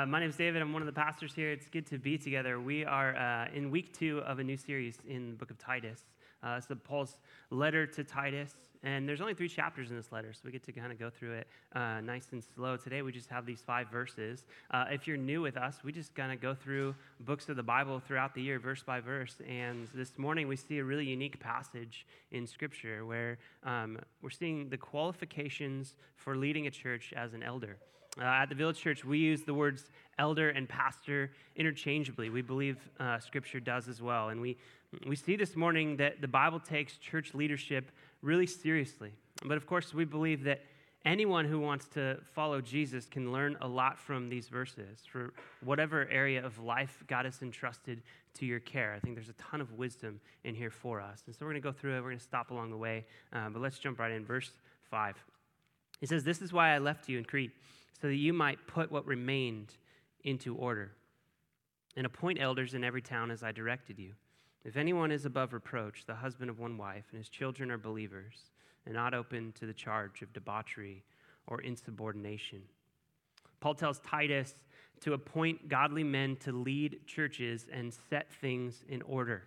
My name is David. I'm one of the pastors here. It's good to be together. We are in week 2 of a new series in the book of Titus. So Paul's letter to Titus, and there's only 3 chapters in this letter, so we get to kind of go through it nice and slow. Today we just have these 5 verses. If you're new with us, we just kind of go through books of the Bible throughout the year, verse by verse, and this morning we see a really unique passage in Scripture where we're seeing the qualifications for leading a church as an elder. At the Village Church, we use the words elder and pastor interchangeably. We believe Scripture does as well. And we see this morning that the Bible takes church leadership really seriously. But of course, we believe that anyone who wants to follow Jesus can learn a lot from these verses for whatever area of life God has entrusted to your care. I think there's a ton of wisdom in here for us. And so we're going to go through it. We're going to stop along the way. But let's jump right in. Verse 5. It says, "This is why I left you in Crete, so that you might put what remained into order, and appoint elders in every town as I directed you. If anyone is above reproach, the husband of one wife, and his children are believers, and not open to the charge of debauchery or insubordination." Paul tells Titus to appoint godly men to lead churches and set things in order.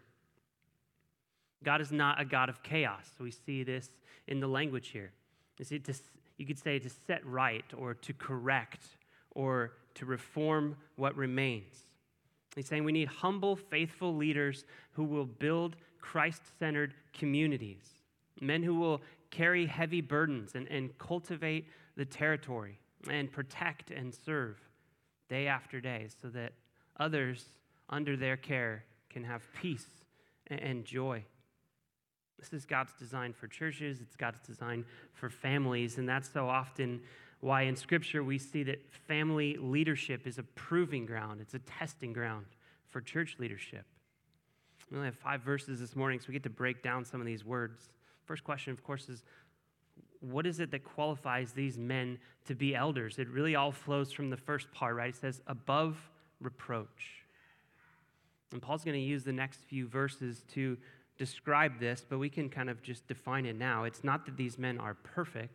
God is not a God of chaos. So we see this in the language here. You could say to set right or to correct or to reform what remains. He's saying we need humble, faithful leaders who will build Christ-centered communities, men who will carry heavy burdens and cultivate the territory and protect and serve day after day so that others under their care can have peace and joy. This is God's design for churches. It's God's design for families. And that's so often why in Scripture we see that family leadership is a proving ground. It's a testing ground for church leadership. We only have 5 verses this morning, so we get to break down some of these words. First question, of course, is what is it that qualifies these men to be elders? It really all flows from the first part, right? It says, above reproach. And Paul's going to use the next few verses to describe this, but we can kind of just define it now. It's not that these men are perfect,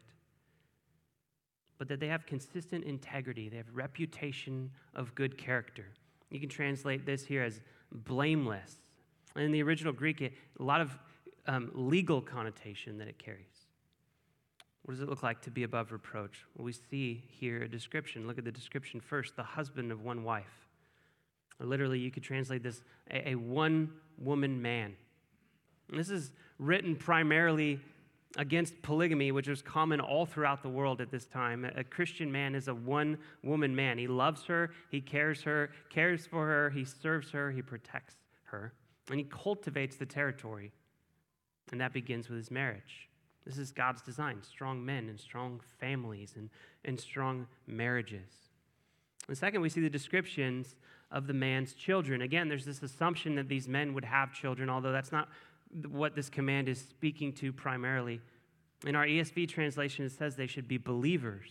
but that they have consistent integrity. They have reputation of good character. You can translate this here as blameless. In the original Greek, a lot of legal connotation that it carries. What does it look like to be above reproach? Well, we see here a description. Look at the description first. The husband of one wife. Or literally, you could translate this a one-woman man. And this is written primarily against polygamy, which was common all throughout the world at this time. A Christian man is a one-woman man. He loves her, he cares for her, he serves her, he protects her, and he cultivates the territory. And that begins with his marriage. This is God's design, strong men and strong families and strong marriages. And second, we see the descriptions of the man's children. Again, there's this assumption that these men would have children, although that's not what this command is speaking to primarily. In our ESV translation, it says they should be believers.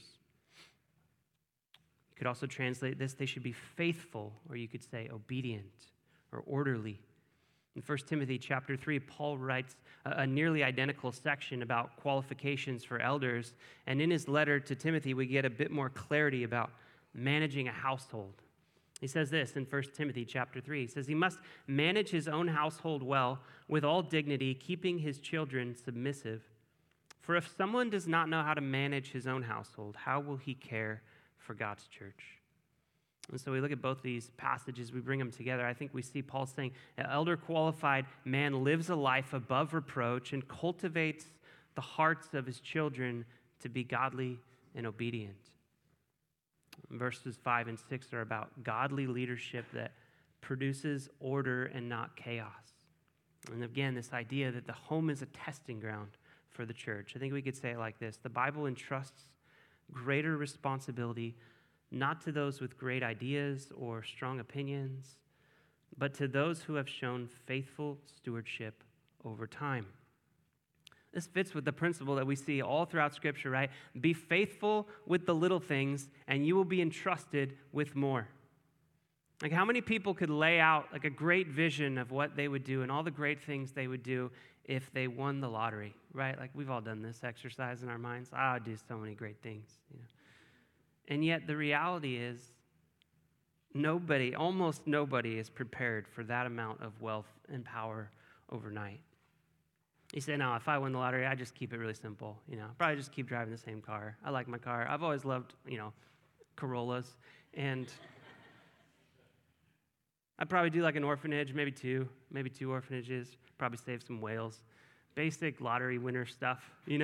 You could also translate this, they should be faithful, or you could say obedient or orderly. In 1 Timothy chapter 3, Paul writes a nearly identical section about qualifications for elders. And in his letter to Timothy, we get a bit more clarity about managing a household. He says this in 1 Timothy chapter 3. He says, he must manage his own household well with all dignity, keeping his children submissive. For if someone does not know how to manage his own household, how will he care for God's church? And so we look at both these passages, we bring them together. I think we see Paul saying, an elder qualified man lives a life above reproach and cultivates the hearts of his children to be godly and obedient. Verses 5 and 6 are about godly leadership that produces order and not chaos. And again, this idea that the home is a testing ground for the church. I think we could say it like this. The Bible entrusts greater responsibility not to those with great ideas or strong opinions, but to those who have shown faithful stewardship over time. This fits with the principle that we see all throughout Scripture, right? Be faithful with the little things, and you will be entrusted with more. Like, how many people could lay out like a great vision of what they would do and all the great things they would do if they won the lottery, right? Like, we've all done this exercise in our minds. I would do so many great things, you know. And yet the reality is almost nobody is prepared for that amount of wealth and power overnight. You say, no, if I win the lottery, I just keep it really simple. Probably just keep driving the same car. I like my car. I've always loved, Corollas. And I'd probably do like an orphanage, maybe two orphanages, probably save some whales. Basic lottery winner stuff,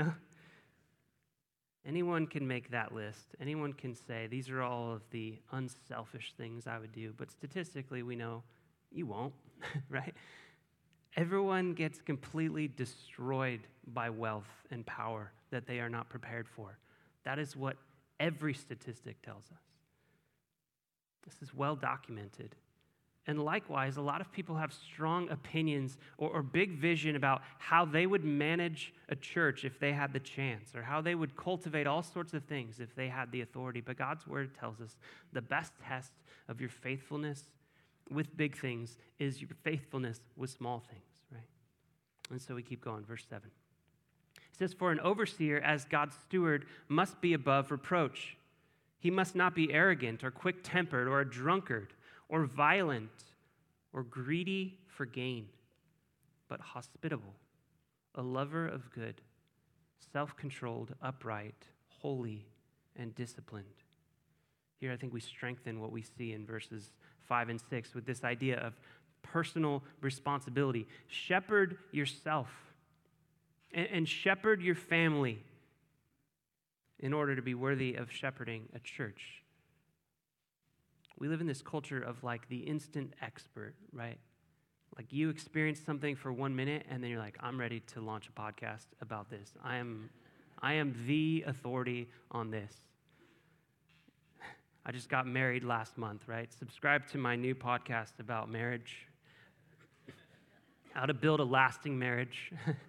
Anyone can make that list. Anyone can say, these are all of the unselfish things I would do. But statistically, we know you won't, right? Everyone gets completely destroyed by wealth and power that they are not prepared for. That is what every statistic tells us. This is well documented. And likewise, a lot of people have strong opinions or big vision about how they would manage a church if they had the chance, or how they would cultivate all sorts of things if they had the authority. But God's word tells us the best test of your faithfulness with big things is your faithfulness with small things, right? And so we keep going, verse 7. It says, for an overseer as God's steward must be above reproach. He must not be arrogant or quick-tempered or a drunkard or violent, or greedy for gain, but hospitable, a lover of good, self-controlled, upright, holy, and disciplined. Here I think we strengthen what we see in verses 5 and 6 with this idea of personal responsibility. Shepherd yourself and shepherd your family in order to be worthy of shepherding a church. We live in this culture of like the instant expert, right? Like you experience something for 1 minute and then you're like, I'm ready to launch a podcast about this. I am the authority on this. I just got married last month, right? Subscribe to my new podcast about marriage, how to build a lasting marriage.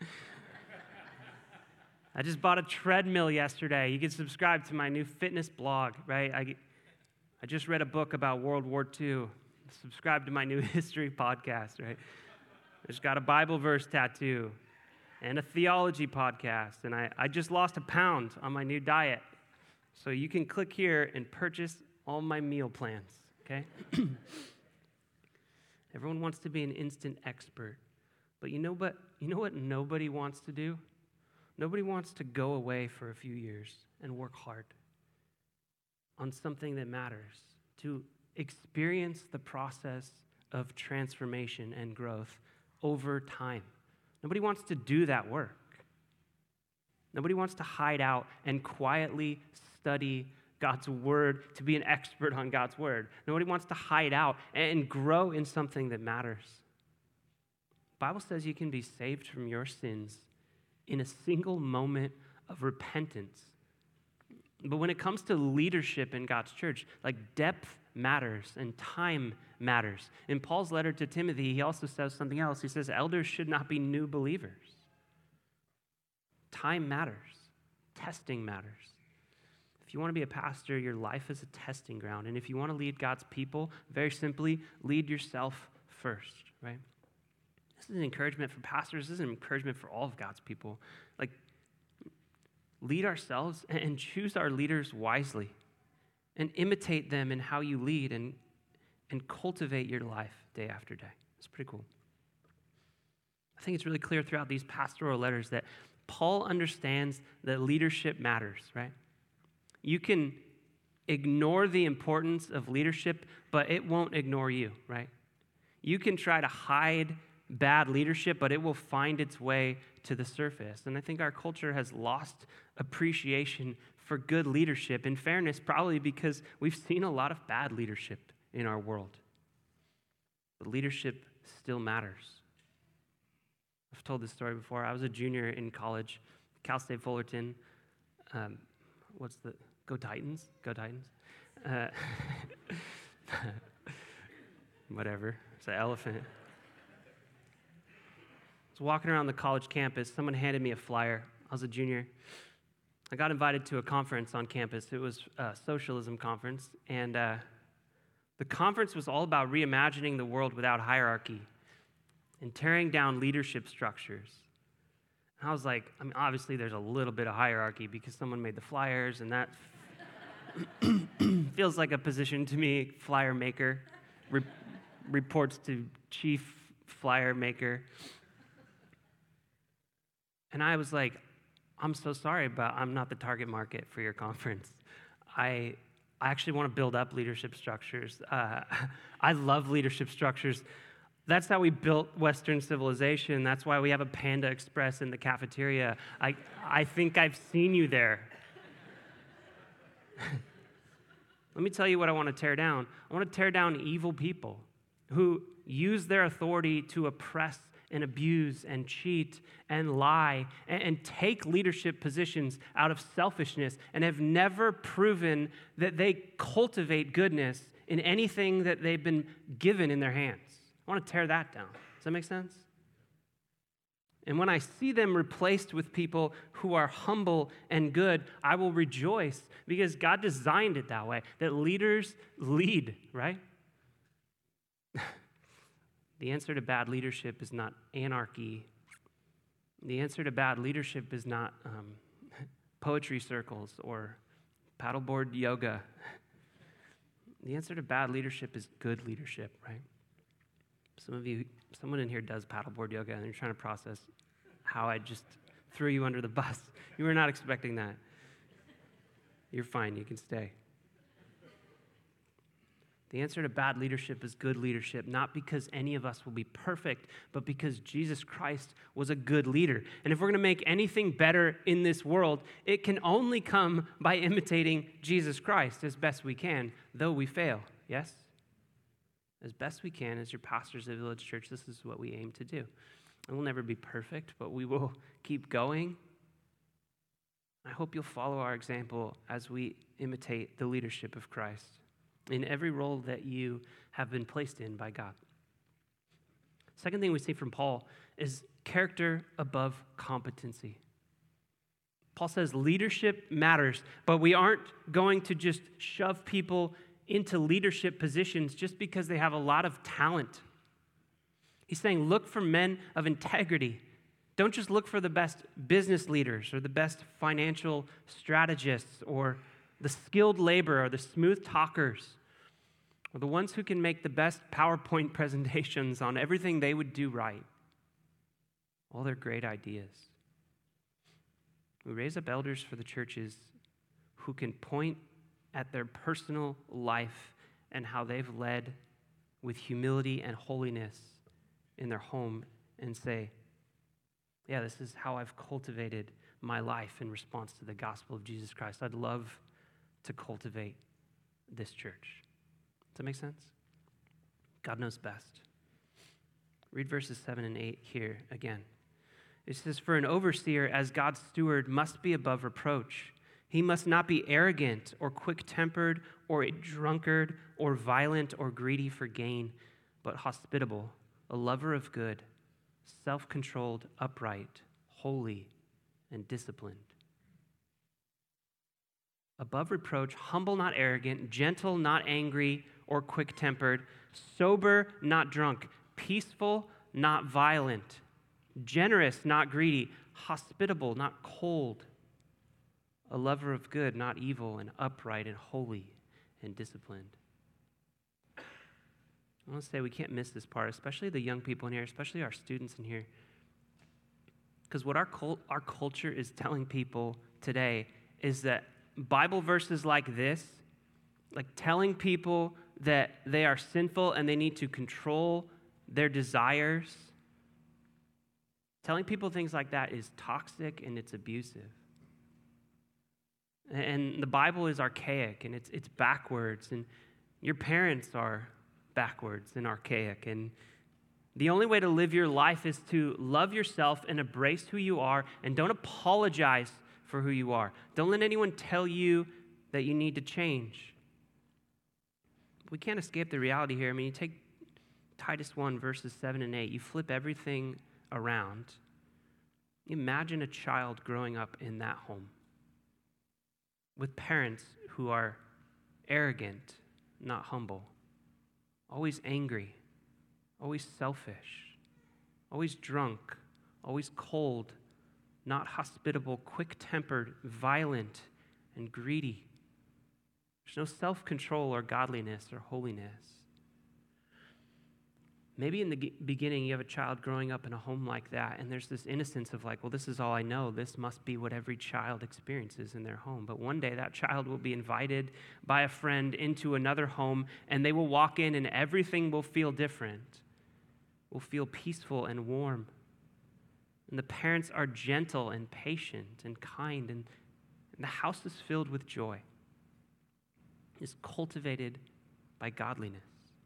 I just bought a treadmill yesterday. You can subscribe to my new fitness blog, right? I just read a book about World War II. Subscribe to my new history podcast, right? I just got a Bible verse tattoo and a theology podcast. And I just lost 1 pound on my new diet. So you can click here and purchase all my meal plans, okay? Everyone wants to be an instant expert. But you know what nobody wants to do? Nobody wants to go away for a few years and work hard on something that matters, to experience the process of transformation and growth over time. Nobody wants to do that work. Nobody wants to hide out and quietly study God's word, to be an expert on God's word. Nobody wants to hide out and grow in something that matters. The Bible says you can be saved from your sins in a single moment of repentance. But when it comes to leadership in God's church, like depth matters and time matters. In Paul's letter to Timothy, he also says something else. He says elders should not be new believers. Time matters. Testing matters. If you want to be a pastor, your life is a testing ground. And if you want to lead God's people, very simply, lead yourself first, right? This is an encouragement for pastors. This is an encouragement for all of God's people. Like, lead ourselves and choose our leaders wisely and imitate them in how you lead and cultivate your life day after day. It's pretty cool. I think it's really clear throughout these pastoral letters that Paul understands that leadership matters, right? You can ignore the importance of leadership, but it won't ignore you, right? You can try to hide bad leadership, but it will find its way to the surface. And I think our culture has lost appreciation for good leadership. In fairness, probably because we've seen a lot of bad leadership in our world. But leadership still matters. I've told this story before. I was a junior in college, Cal State Fullerton. Go Titans? Go Titans. Whatever. It's an elephant. I was walking around the college campus. Someone handed me a flyer. I was a junior. I got invited to a conference on campus. It was a socialism conference. And the conference was all about reimagining the world without hierarchy and tearing down leadership structures. And I was like, obviously there's a little bit of hierarchy because someone made the flyers and that Feels like a position to me, flyer maker. Re- reports to chief flyer maker. And I was like, I'm so sorry, but I'm not the target market for your conference. I actually want to build up leadership structures. I love leadership structures. That's how we built Western civilization. That's why we have a Panda Express in the cafeteria. I think I've seen you there. Let me tell you what I want to tear down. I want to tear down evil people who use their authority to oppress and abuse and cheat and lie and take leadership positions out of selfishness and have never proven that they cultivate goodness in anything that they've been given in their hands. I want to tear that down. Does that make sense? And when I see them replaced with people who are humble and good, I will rejoice because God designed it that way, that leaders lead, right? The answer to bad leadership is not anarchy. The answer to bad leadership is not poetry circles or paddleboard yoga. The answer to bad leadership is good leadership, right? Someone in here does paddleboard yoga, and you're trying to process how I just threw you under the bus. You were not expecting that. You're fine. You can stay. The answer to bad leadership is good leadership, not because any of us will be perfect, but because Jesus Christ was a good leader. And if we're going to make anything better in this world, it can only come by imitating Jesus Christ as best we can, though we fail. Yes? As best we can, as your pastors of Village Church, this is what we aim to do. And we'll never be perfect, but we will keep going. I hope you'll follow our example as we imitate the leadership of Christ in every role that you have been placed in by God. Second thing we see from Paul is character above competency. Paul says leadership matters, but we aren't going to just shove people into leadership positions just because they have a lot of talent. He's saying look for men of integrity. Don't just look for the best business leaders or the best financial strategists or the skilled laborer or the smooth talkers or the ones who can make the best PowerPoint presentations on everything they would do right. All their great ideas. We raise up elders for the churches who can point at their personal life and how they've led with humility and holiness in their home and say, yeah, this is how I've cultivated my life in response to the gospel of Jesus Christ. I'd love to cultivate this church. Does that make sense? God knows best. Read verses 7 and 8 here again. It says, for an overseer as God's steward must be above reproach. He must not be arrogant or quick-tempered or a drunkard or violent or greedy for gain, but hospitable, a lover of good, self-controlled, upright, holy, and disciplined. Above reproach, humble, not arrogant, gentle, not angry or quick-tempered, sober, not drunk, peaceful, not violent, generous, not greedy, hospitable, not cold, a lover of good, not evil, and upright and holy and disciplined. I want to say we can't miss this part, especially the young people in here, especially our students in here. Because what our culture is telling people today is that Bible verses like this, like telling people that they are sinful and they need to control their desires, telling people things like that is toxic and it's abusive. And the Bible is archaic and it's backwards, and your parents are backwards and archaic. And the only way to live your life is to love yourself and embrace who you are, and don't apologize for who you are. Don't let anyone tell you that you need to change. We can't escape the reality here. I mean, you take Titus 1, verses 7 and 8, you flip everything around. Imagine a child growing up in that home with parents who are arrogant, not humble, always angry, always selfish, always drunk, always cold, not hospitable, quick-tempered, violent, and greedy. There's no self-control or godliness or holiness. Maybe in the beginning you have a child growing up in a home like that, and there's this innocence of like, well, this is all I know. This must be what every child experiences in their home. But one day that child will be invited by a friend into another home, and they will walk in and everything will feel different. Will feel peaceful and warm. And the parents are gentle and patient and kind, and the house is filled with joy. It's cultivated by godliness.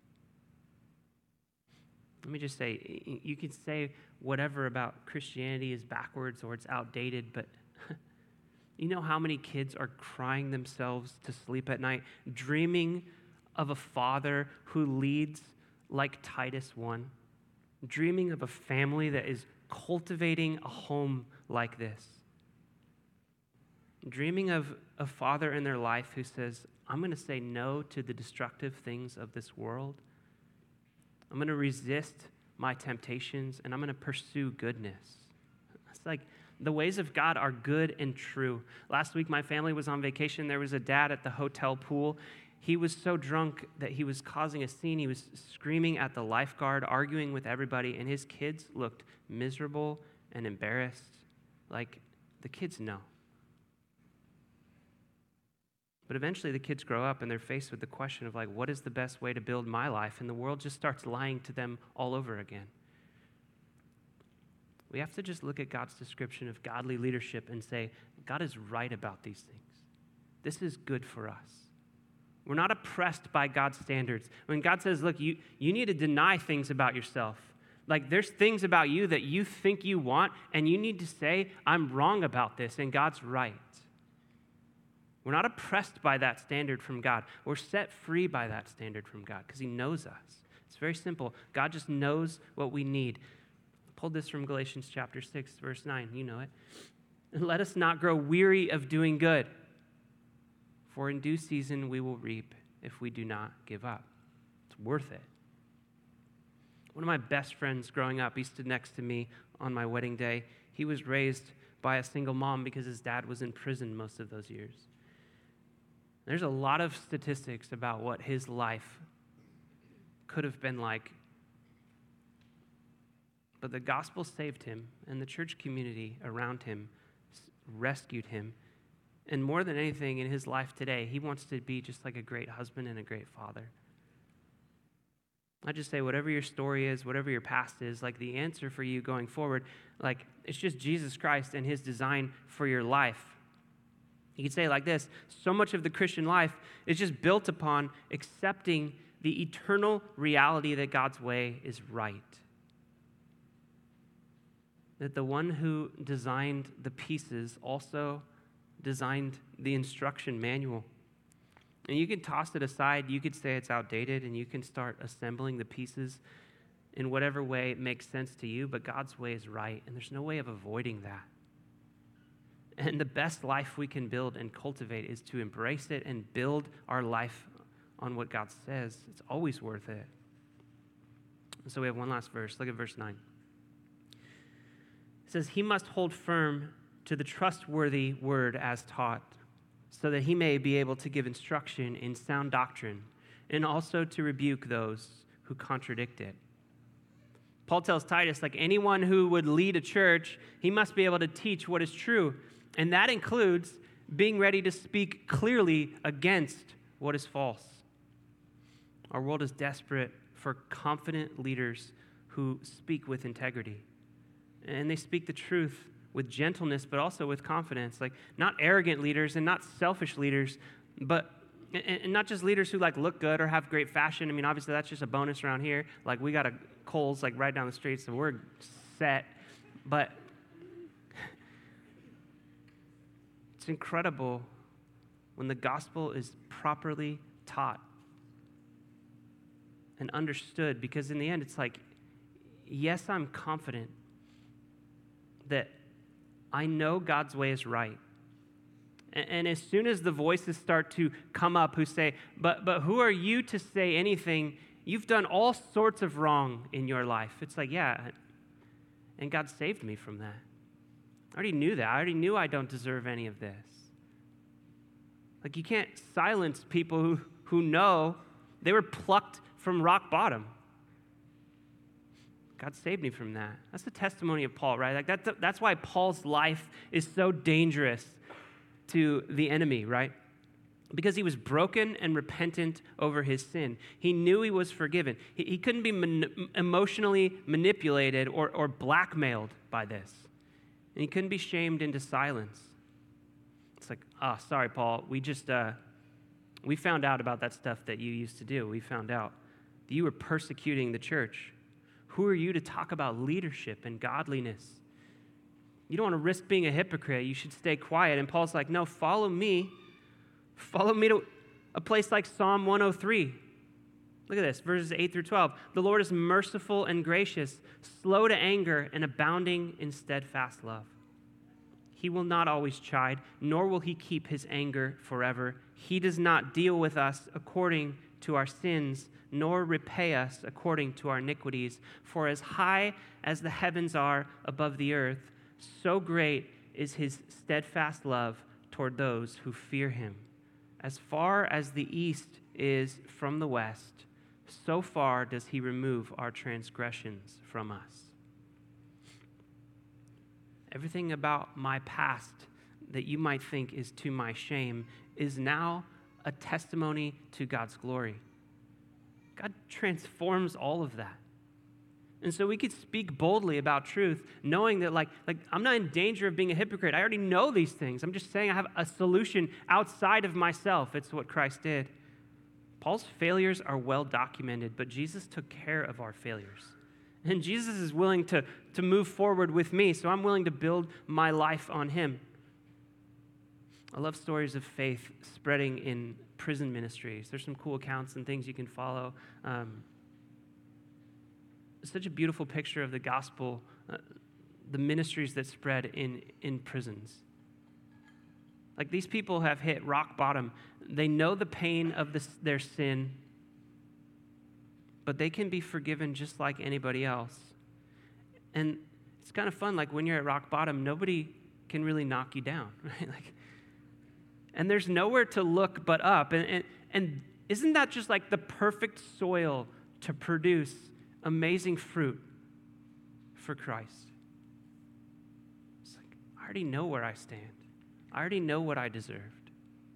Let me just say, you can say whatever about Christianity is backwards or it's outdated, but you know how many kids are crying themselves to sleep at night, dreaming of a father who leads like Titus 1, dreaming of a family that is cultivating a home like this, dreaming of a father in their life who says, I'm going to say no to the destructive things of this world. I'm going to resist my temptations, and I'm going to pursue goodness. It's like the ways of God are good and true. Last week, my family was on vacation. There was a dad at the hotel pool. He was so drunk that he was causing a scene. He was screaming at the lifeguard, arguing with everybody, and his kids looked miserable and embarrassed. Like, the kids know. But eventually the kids grow up and they're faced with the question of like, what is the best way to build my life? And the world just starts lying to them all over again. We have to just look at God's description of godly leadership and say, God is right about these things. This is good for us. We're not oppressed by God's standards. When God says, look, you need to deny things about yourself. Like there's things about you that you think you want, and you need to say, I'm wrong about this, and God's right. We're not oppressed by that standard from God. We're set free by that standard from God because he knows us. It's very simple. God just knows what we need. I pulled this from Galatians chapter 6, verse 9. You know it. And let us not grow weary of doing good, for in due season we will reap if we do not give up. It's worth it. One of my best friends growing up, he stood next to me on my wedding day. He was raised by a single mom because his dad was in prison most of those years. There's a lot of statistics about what his life could have been like. But the gospel saved him, and the church community around him rescued him. And more than anything in his life today, he wants to be just like a great husband and a great father. I just say, whatever your story is, whatever your past is, like the answer for you going forward, like it's just Jesus Christ and his design for your life. You could say it like this: so much of the Christian life is just built upon accepting the eternal reality that God's way is right. That the one who designed the pieces also designed the instruction manual. And you can toss it aside, you could say it's outdated, and you can start assembling the pieces in whatever way it makes sense to you, but God's way is right, and there's no way of avoiding that. And the best life we can build and cultivate is to embrace it and build our life on what God says. It's always worth it. So we have one last verse. Look at verse 9. It says, he must hold firm to the trustworthy word as taught, so that he may be able to give instruction in sound doctrine, and also to rebuke those who contradict it. Paul tells Titus, like anyone who would lead a church, he must be able to teach what is true. And that includes being ready to speak clearly against what is false. Our world is desperate for confident leaders who speak with integrity. And they speak the truth with gentleness, but also with confidence. Like not arrogant leaders and not selfish leaders, but and not just leaders who like look good or have great fashion. I mean, obviously that's just a bonus around here. Like we got a Kohl's like right down the street, so we're set. But it's incredible when the gospel is properly taught and understood, because in the end it's like, yes, I'm confident that I know God's way is right. And as soon as the voices start to come up who say, but who are you to say anything? You've done all sorts of wrong in your life. It's like, yeah, and God saved me from that. I already knew that. I already knew I don't deserve any of this. Like, you can't silence people who know they were plucked from rock bottom. God saved me from that. That's the testimony of Paul, right? Like that's why Paul's life is so dangerous to the enemy, right? Because he was broken and repentant over his sin. He knew he was forgiven. He couldn't be emotionally manipulated or blackmailed by this. And he couldn't be shamed into silence. It's like, sorry, Paul, we found out about that stuff that you used to do. We found out that you were persecuting the church. Who are you to talk about leadership and godliness? You don't want to risk being a hypocrite. You should stay quiet. And Paul's like, no, follow me. Follow me to a place like Psalm 103. Look at this, verses 8 through 12. The Lord is merciful and gracious, slow to anger, and abounding in steadfast love. He will not always chide, nor will he keep his anger forever. He does not deal with us according to our sins, nor repay us according to our iniquities. For as high as the heavens are above the earth, so great is his steadfast love toward those who fear him. As far as the east is from the west, so far does he remove our transgressions from us. Everything about my past that you might think is to my shame is now a testimony to God's glory. God transforms all of that. And so we could speak boldly about truth, knowing that like I'm not in danger of being a hypocrite. I already know these things. I'm just saying I have a solution outside of myself. It's what Christ did. Paul's failures are well documented, but Jesus took care of our failures. And Jesus is willing to move forward with me, so I'm willing to build my life on him. I love stories of faith spreading in prison ministries. There's some cool accounts and things you can follow. It's such a beautiful picture of the gospel, the ministries that spread in prisons. Like, these people have hit rock bottom. They know the pain of their sin, but they can be forgiven just like anybody else. And it's kind of fun, like when you're at rock bottom, nobody can really knock you down, right? And there's nowhere to look but up. And isn't that just like the perfect soil to produce amazing fruit for Christ? It's like, I already know where I stand. I already know what I deserved.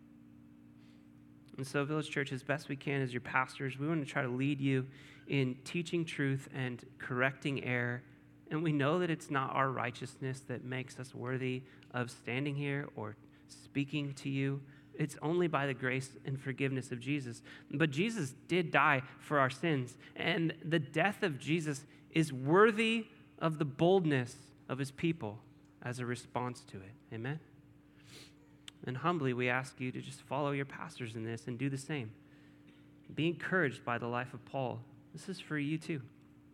And so, Village Church, as best we can as your pastors, we want to try to lead you in teaching truth and correcting error. And we know that it's not our righteousness that makes us worthy of standing here or speaking to you. It's only by the grace and forgiveness of Jesus. But Jesus did die for our sins. And the death of Jesus is worthy of the boldness of his people as a response to it. Amen? And humbly, we ask you to just follow your pastors in this and do the same. Be encouraged by the life of Paul. This is for you too.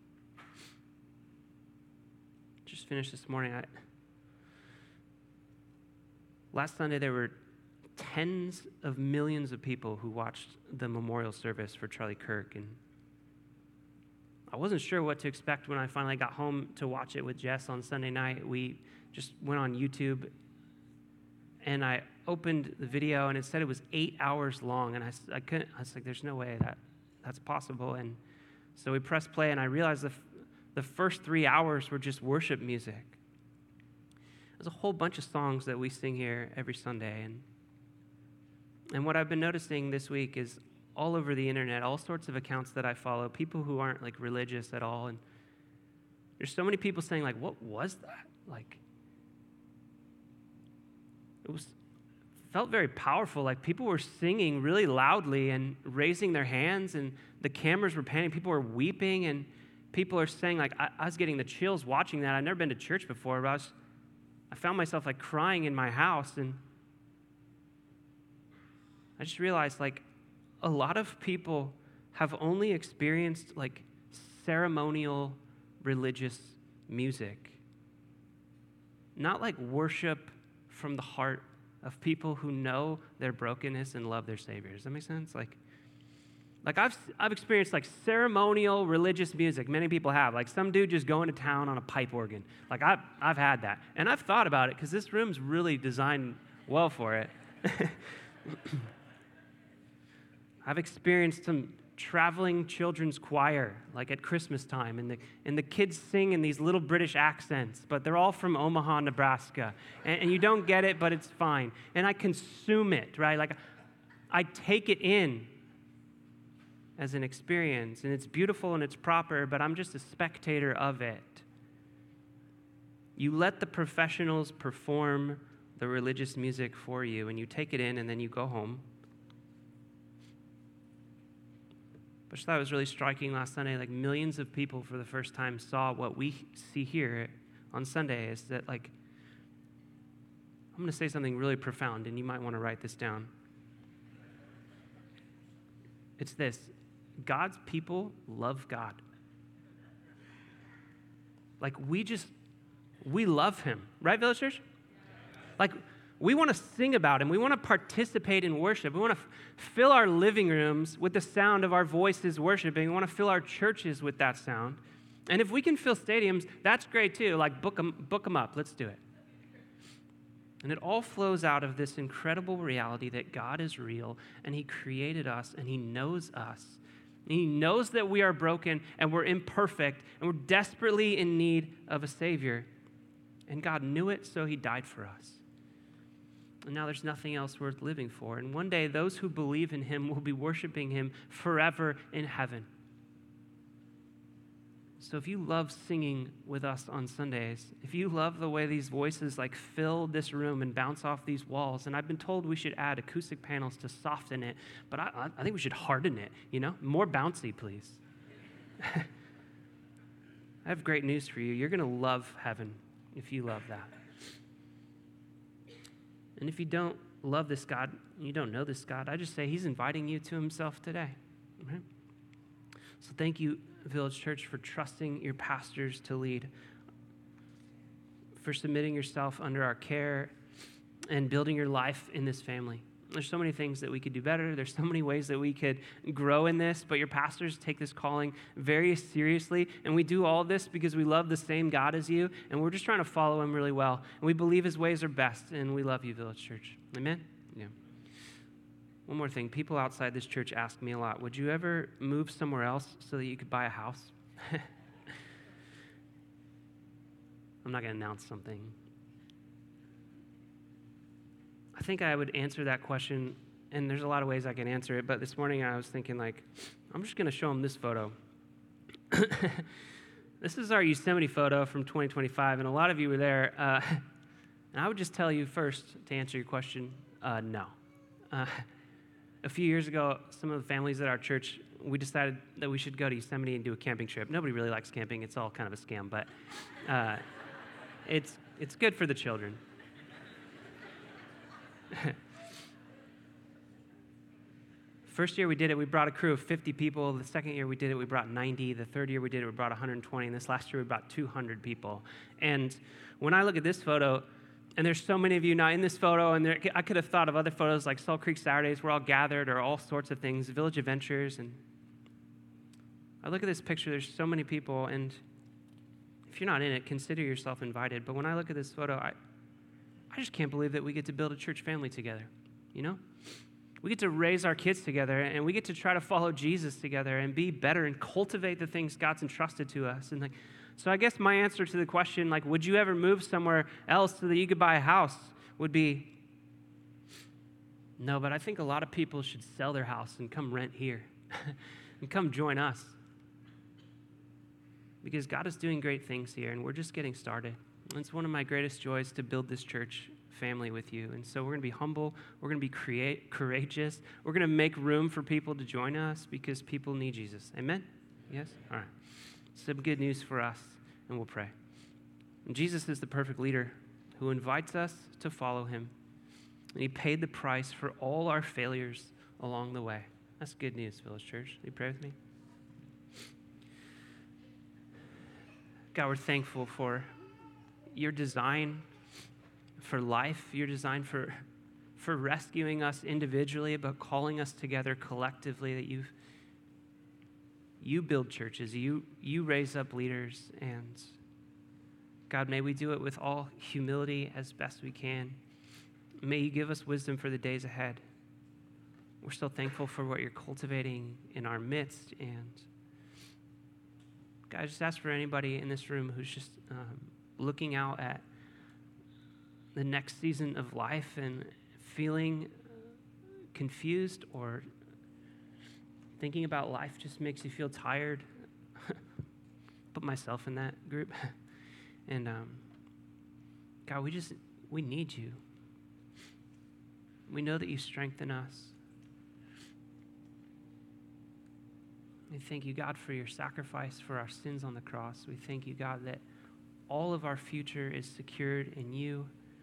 Just finished this morning. Last Sunday, there were tens of millions of people who watched the memorial service for Charlie Kirk. And I wasn't sure what to expect when I finally got home to watch it with Jess on Sunday night. We just went on YouTube, and I opened the video, and it said it was 8 hours long. And I was like, there's no way that's possible. And so we pressed play, and I realized the first 3 hours were just worship music. There's a whole bunch of songs that we sing here every Sunday. And what I've been noticing this week is all over the internet, all sorts of accounts that I follow, people who aren't like religious at all. And there's so many people saying, like, what was that? Like, felt very powerful. Like, people were singing really loudly and raising their hands, and the cameras were panning. People were weeping, and people are saying, like, I was getting the chills watching that. I'd never been to church before, but I found myself like crying in my house, and I just realized like a lot of people have only experienced like ceremonial religious music, not like worship from the heart of people who know their brokenness and love their Savior. Does that make sense? Like I've experienced like ceremonial religious music. Many people have. Like some dude just going to town on a pipe organ. Like I've had that. And I've thought about it because this room's really designed well for it. I've experienced some traveling children's choir, like at Christmas time, and the kids sing in these little British accents, but they're all from Omaha, Nebraska. And you don't get it, but it's fine. And I consume it, right? Like, I take it in as an experience, and it's beautiful and it's proper, but I'm just a spectator of it. You let the professionals perform the religious music for you, and you take it in, and then you go home. But I just thought it was really striking last Sunday, like millions of people for the first time saw what we see here on Sunday, is that, like, I'm going to say something really profound, and you might want to write this down. It's this: God's people love God. Like, we love him. Right, Village Church? Like, we want to sing about him. We want to participate in worship. We want to fill our living rooms with the sound of our voices worshiping. We want to fill our churches with that sound. And if we can fill stadiums, that's great too. Like, book them up. Let's do it. And it all flows out of this incredible reality that God is real, and he created us, and he knows us. And he knows that we are broken, and we're imperfect, and we're desperately in need of a Savior. And God knew it, so he died for us. And now there's nothing else worth living for. And one day, those who believe in him will be worshiping him forever in heaven. So if you love singing with us on Sundays, if you love the way these voices like fill this room and bounce off these walls, and I've been told we should add acoustic panels to soften it, but I think we should harden it, More bouncy, please. I have great news for you. You're going to love heaven if you love that. And if you don't love this God, you don't know this God, I just say he's inviting you to himself today. Right? So thank you, Village Church, for trusting your pastors to lead, for submitting yourself under our care and building your life in this family. There's so many things that we could do better. There's so many ways that we could grow in this, but your pastors take this calling very seriously, and we do all this because we love the same God as you, and we're just trying to follow him really well. And we believe his ways are best, and we love you, Village Church. Amen? Yeah. One more thing. People outside this church ask me a lot, would you ever move somewhere else so that you could buy a house? I'm not going to announce something. I think I would answer that question, and there's a lot of ways I can answer it, but this morning I was thinking, like, I'm just going to show them this photo. This is our Yosemite photo from 2025, and a lot of you were there. And I would just tell you first, to answer your question, no. A few years ago, some of the families at our church, we decided that we should go to Yosemite and do a camping trip. Nobody really likes camping. It's all kind of a scam, but it's good for the children. First year we did it, we brought a crew of 50 people. The second year we did it, we brought 90. The third year we did it, we brought 120. And this last year we brought 200 people. And when I look at this photo, and there's so many of you now in this photo, and I could have thought of other photos like Salt Creek Saturdays, we're all gathered, or all sorts of things, Village Adventures. And I look at this picture, there's so many people, and if you're not in it, consider yourself invited. But when I look at this photo, I just can't believe that we get to build a church family together, We get to raise our kids together, and we get to try to follow Jesus together and be better and cultivate the things God's entrusted to us. And so I guess my answer to the question, would you ever move somewhere else so that you could buy a house, would be no, but I think a lot of people should sell their house and come rent here and come join us. Because God is doing great things here, and we're just getting started. And it's one of my greatest joys to build this church family with you. And so we're going to be humble. We're going to be courageous. We're going to make room for people to join us because people need Jesus. Amen? Yes? All right. Some good news for us, and we'll pray. And Jesus is the perfect leader who invites us to follow him. And he paid the price for all our failures along the way. That's good news, Village Church. Will you pray with me? God, we're thankful for your design for life, your design for rescuing us individually, but calling us together collectively, that you build churches, you raise up leaders, and God, may we do it with all humility as best we can. May you give us wisdom for the days ahead. we're so thankful for what you're cultivating in our midst. And God, I just ask for anybody in this room who's just looking out at the next season of life and feeling confused, or thinking about life just makes you feel tired. Put myself in that group. And God, we need you. We know that you strengthen us. We thank you, God, for your sacrifice for our sins on the cross. We thank you, God, that all of our future is secured in you.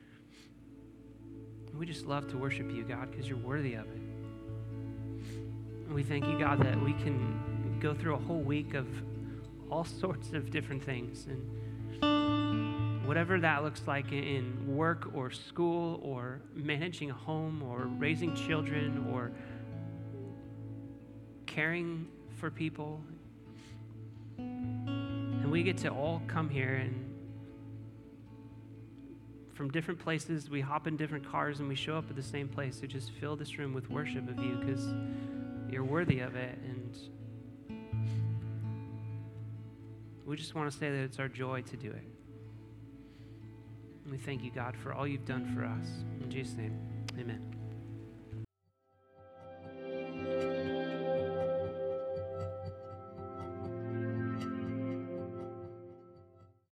And we just love to worship you, God, because you're worthy of it. And we thank you, God, that we can go through a whole week of all sorts of different things. And whatever that looks like in work or school or managing a home or raising children or caring for people. And we get to all come here, and from different places, we hop in different cars and we show up at the same place to just fill this room with worship of you because you're worthy of it. And we just want to say that it's our joy to do it. And we thank you, God, for all you've done for us. In Jesus' name, amen.